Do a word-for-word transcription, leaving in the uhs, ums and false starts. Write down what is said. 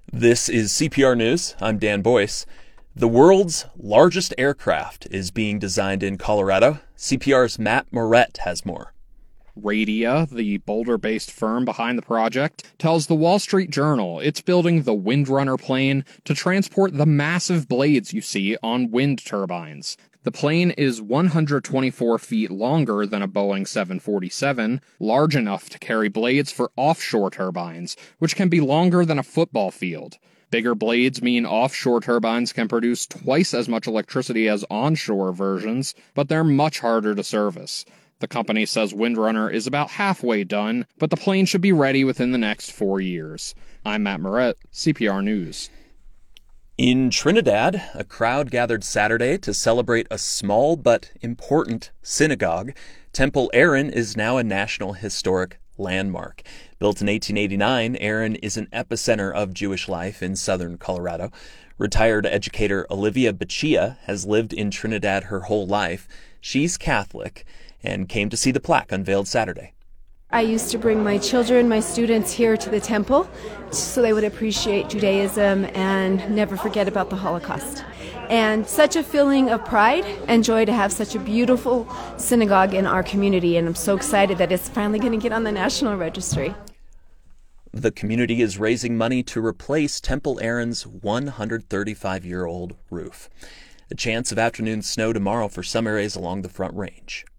This is C P R News. I'm Dan Boyce. The world's largest aircraft is being designed in Colorado. C P R's Matt Moret has more. Radia, the Boulder-based firm behind the project, tells the Wall Street Journal it's building the Windrunner plane to transport the massive blades you see on wind turbines. The plane is one hundred twenty-four feet longer than a Boeing seven forty-seven, large enough to carry blades for offshore turbines, which can be longer than a football field. Bigger blades mean offshore turbines can produce twice as much electricity as onshore versions, but they're much harder to service. The company says Windrunner is about halfway done, but the plane should be ready within the next four years. I'm Matt Moret, C P R News. In Trinidad, a crowd gathered Saturday to celebrate a small but important synagogue. Temple Aaron is now a National Historic Landmark. Built in eighteen eighty-nine, Aaron is an epicenter of Jewish life in southern Colorado. Retired educator Olivia Bachia has lived in Trinidad her whole life. She's Catholic and came to see the plaque unveiled Saturday. I used to bring my children, my students here to the temple so they would appreciate Judaism and never forget about the Holocaust. And such a feeling of pride and joy to have such a beautiful synagogue in our community, and I'm so excited that it's finally going to get on the National Registry. The community is raising money to replace Temple Aaron's one hundred thirty-five-year-old roof. A chance of afternoon snow tomorrow for some areas along the Front Range.